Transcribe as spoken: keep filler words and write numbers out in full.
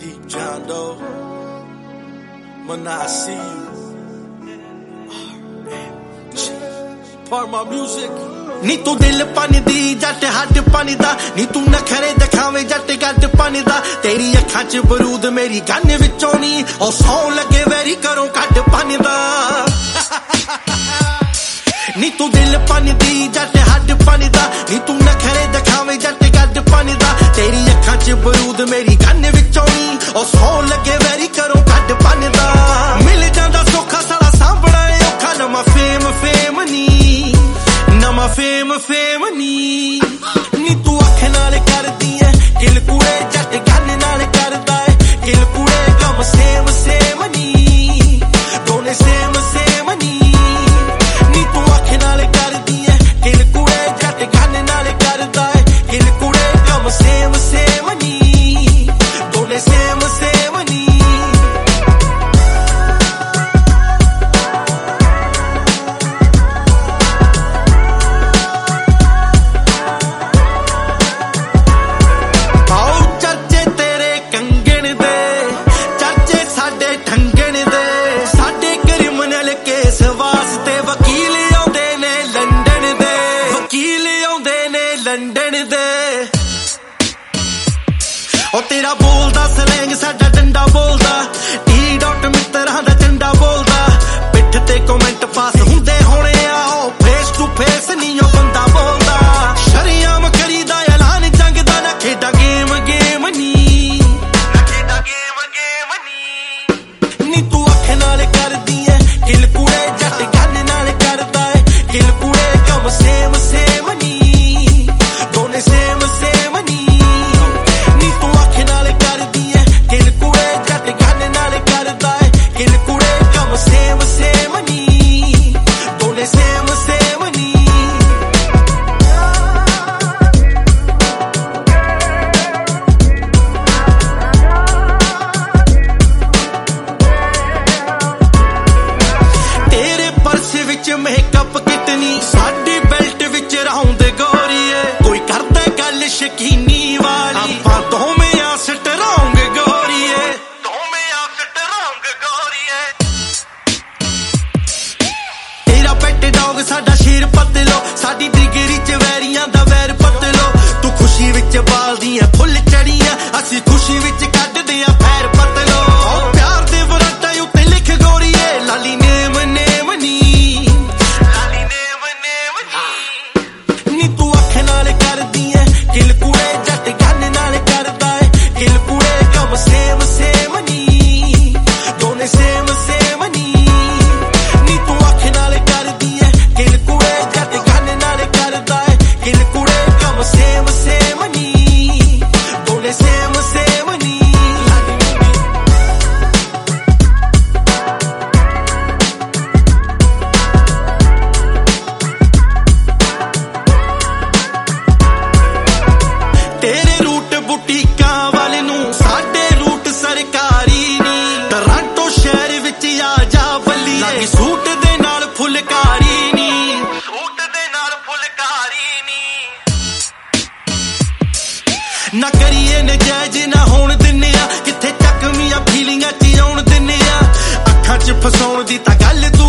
Deep John Doe, when I see you, part my music. नी तू दिल पानी दी जट हट पानी दा, नी तू नखरे दिखावे जट गट पानी दा। तेरी अखां च बरूद मेरी गन विचों नी, ओ सौ लगे वैरी करो कट पानी दा। नी तू दिल पानी दी जट हट पानी दा, नी तू नखरे दिखावे जट गट पानी दा। तेरी अखां च बरूद मेरी गन विचों नी, ओ सौ लगे वैरी करो कट पानी दा। मिल जांदा सौखा साला सांभना औखा, नवां फेम फेम नी नवां फेम फेम नी। नी तू अख नाल करदी ऐ किल कुड़े जट गन नाल करदा ऐ किल कुड़े, कम सेम सेम नी दोने सेम सेम नी। नी तू अख नाल करदी ऐ किल कुड़े जट गन नाल करदा ऐ किल कुड़े, कम सेम सेम नी दोने सेम सेम नी। ओ तेरा बोलदा सलैंग साडा डंडा बोलदा, टी डॉट मित्तरां दा झंडा बोलदा। पिठ ते कमेंट पास हुंदे होणे आ, ओ फेस टू फेस नी ओ बंदा बोलदा। शरियाम करीदा ऐलान जंग दा, ना खेडा गेम गेम नी ना खेडा गेम गेम नी। नी तू अख नाल करदी ऐ किल कुड़े जट गन नाल करदा ऐ किल कुड़े, कम सेम सेम नी दोने सेम सेम नी। सेम सेम नी दोने सेम सेम नी। तेरे पर्स विच मेकअप कितनी, साडी बेल्ट विच राउंड गोरीए। कोई करदा गल शकीनी वाली, आपां दोवें आ स्ट्रांग गोरीए दोवें आ स्ट्रांग गोरीए। पेट डॉग साडा शेर पतलो, साडी डिगरी च वैरियां दा वैर पतलो। तू खुशी विच बालदी ऐ फुल चढ़ियां, असी खुशी विच कड्डदे आ फैर पतलो। प्यार दे वराटां उत्ते लिख गोरीए, लाली नेम नेम नी लाली नेम नेम नी। नी तू अख नाल करदी ऐ किल कुड़े जट गन नाल करदा ऐ किल कुड़े, कम सेम सेम नी दोने सेम सेम नी। नी तू अख नाल सेम सेम नी दोने सेम सेम नी। तेरे रूट बुटीकां वाले नू, साडे रूट सरकारी नी। टोरंटो शहर विच आ जा बल्लीए, सूट दे नाल फुलकारी नी सूट दे नाल फुलकारी नी। ना करिए नजायज ना होण दिन्ने आ, किथे चकमियां फीलिंगां च आउण दिन्ने आ। अखां च फसाउण दी तां गल